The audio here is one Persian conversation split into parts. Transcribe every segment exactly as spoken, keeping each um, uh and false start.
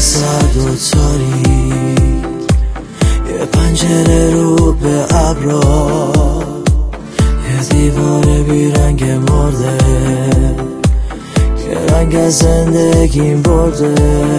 سرد و تاریک، یه پنجره رو به ابرا، یه دیوار بیرنگ مرده که رنگ از زندگیم برده.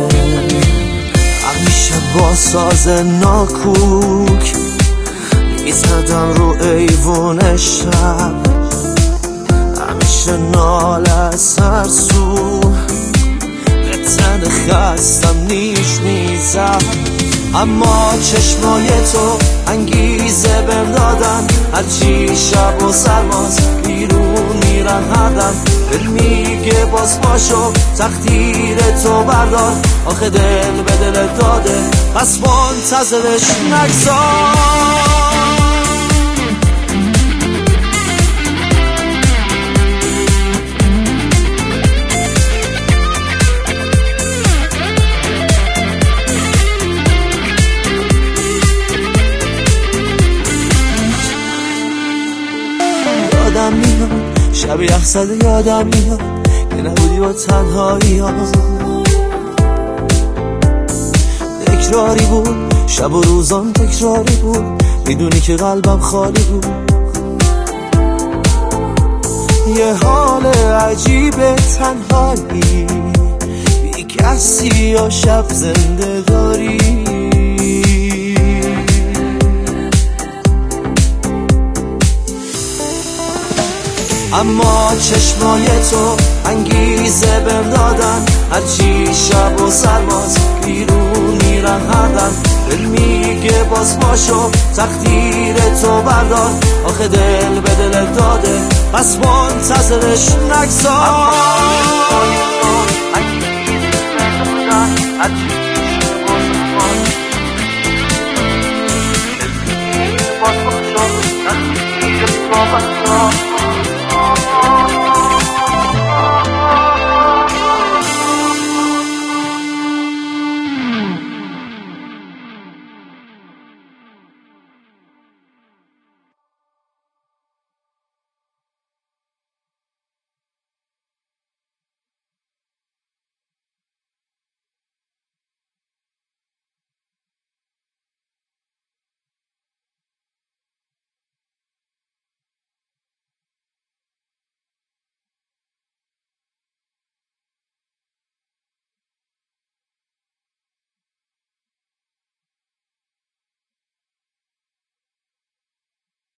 همیشه با ساز ناکوک میزدم رو ایوون شب، همیشه ناله از هر سو به تن خستم نیش میزد. اما چشمای تو انگیزه بهم دادن، هرچی شب و سرماست بیرون میرن هر دم. دل میگه باز پاشو تقدیر تو بردار، آخه دل به دل داده پس منتظرش نگذار. یادم میاد شب یخ زده، یادم میاد که نبودی با تنهایی ها. تکراری بود شب و روزان، تکراری بود میدونی که قلبم خالی بود. یه حال عجیب تنهایی، بی کسی یا شب زنده داری. اما چشمای تو انگیزه بهم دادن، هرچی شب و سرماست بیرون میرن هر دم. دل میگه باز پاشو تقدیر تو بردار، آخه دل به دل داده پس منتظرش نگذار. باز پاشو تقدیر تو بردار.